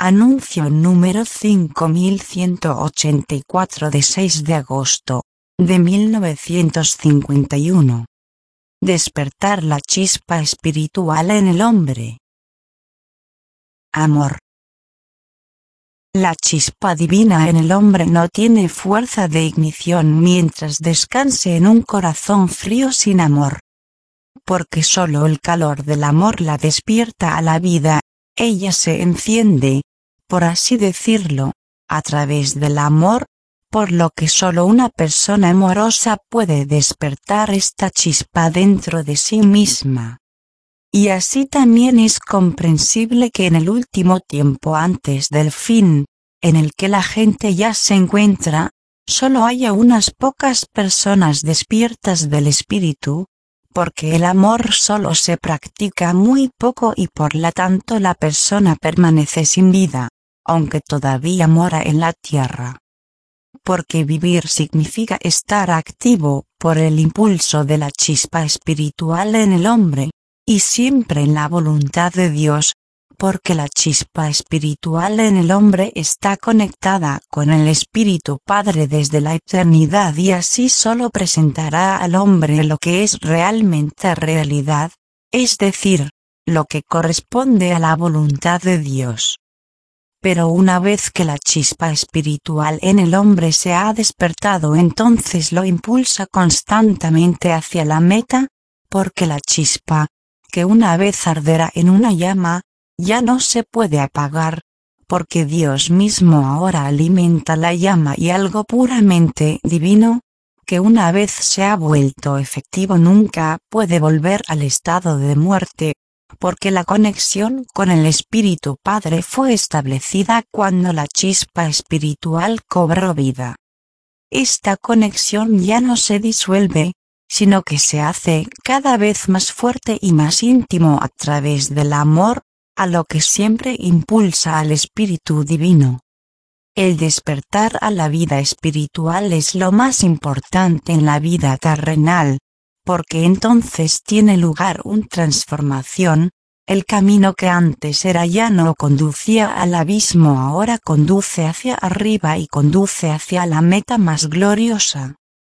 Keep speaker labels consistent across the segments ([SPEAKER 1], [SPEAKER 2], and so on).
[SPEAKER 1] Anuncio número 5184 de 6 de agosto de 1951. Despertar la chispa espiritual en el hombre. Amor. La chispa divina en el hombre no tiene fuerza de ignición mientras descanse en un corazón frío sin amor. Porque solo el calor del amor la despierta a la vida, ella se enciende, por así decirlo, a través del amor, por lo que solo una persona amorosa puede despertar esta chispa dentro de sí misma. Y así también es comprensible que en el último tiempo antes del fin, en el que la gente ya se encuentra, solo haya unas pocas personas despiertas del espíritu, porque el amor solo se practica muy poco y por lo tanto la persona permanece sin vida, aunque todavía mora en la tierra. Porque vivir significa estar activo por el impulso de la chispa espiritual en el hombre, y siempre en la voluntad de Dios, porque la chispa espiritual en el hombre está conectada con el Espíritu Padre desde la eternidad y así solo presentará al hombre lo que es realmente realidad, es decir, lo que corresponde a la voluntad de Dios. Pero una vez que la chispa espiritual en el hombre se ha despertado, entonces lo impulsa constantemente hacia la meta, porque la chispa, que una vez arderá en una llama, ya no se puede apagar, porque Dios mismo ahora alimenta la llama y algo puramente divino, que una vez se ha vuelto efectivo nunca puede volver al estado de muerte, porque la conexión con el Espíritu Padre fue establecida cuando la chispa espiritual cobró vida. Esta conexión ya no se disuelve, sino que se hace cada vez más fuerte y más íntimo a través del amor, a lo que siempre impulsa al Espíritu Divino. El despertar a la vida espiritual es lo más importante en la vida terrenal, porque entonces tiene lugar una transformación, el camino que antes era llano conducía al abismo ahora conduce hacia arriba y conduce hacia la meta más gloriosa.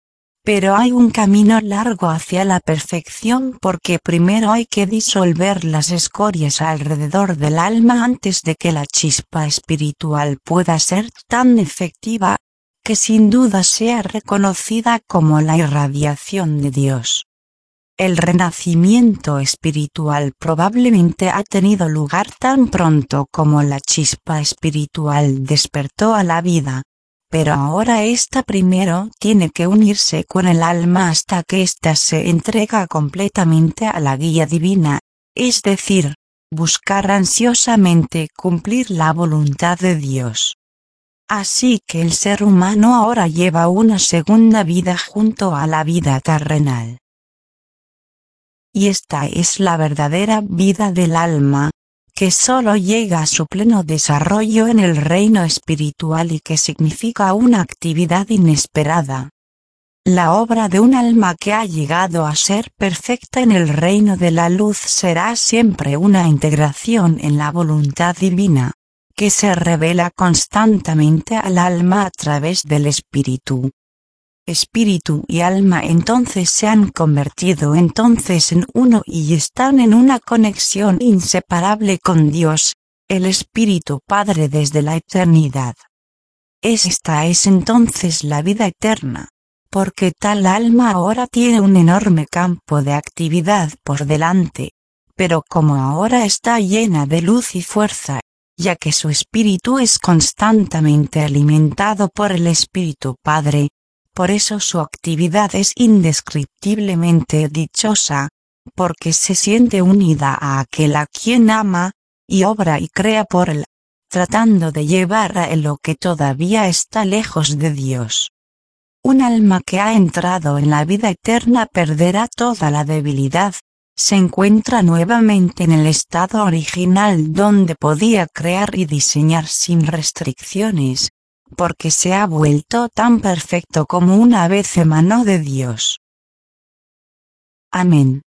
[SPEAKER 1] Pero hay un camino largo hacia la perfección porque primero hay que disolver las escorias alrededor del alma antes de que la chispa espiritual pueda ser tan efectiva, que sin duda sea reconocida como la irradiación de Dios. El renacimiento espiritual probablemente ha tenido lugar tan pronto como la chispa espiritual despertó a la vida. Pero ahora esta primero tiene que unirse con el alma hasta que ésta se entrega completamente a la guía divina, es decir, buscar ansiosamente cumplir la voluntad de Dios. Así que el ser humano ahora lleva una segunda vida junto a la vida terrenal. Y esta es la verdadera vida del alma, que solo llega a su pleno desarrollo en el reino espiritual y que significa una actividad inesperada. La obra de un alma que ha llegado a ser perfecta en el reino de la luz será siempre una integración en la voluntad divina, que se revela constantemente al alma a través del espíritu. Espíritu y alma entonces se han convertido entonces en uno y están en una conexión inseparable con Dios, el Espíritu Padre desde la eternidad. Esta es entonces la vida eterna, porque tal alma ahora tiene un enorme campo de actividad por delante, pero como ahora está llena de luz y fuerza, ya que su espíritu es constantemente alimentado por el Espíritu Padre, por eso su actividad es indescriptiblemente dichosa, porque se siente unida a aquel a quien ama, y obra y crea por él, tratando de llevar a él lo que todavía está lejos de Dios. Un alma que ha entrado en la vida eterna perderá toda la debilidad, se encuentra nuevamente en el estado original donde podía crear y diseñar sin restricciones, porque se ha vuelto tan perfecto como una vez emanó de Dios. Amén.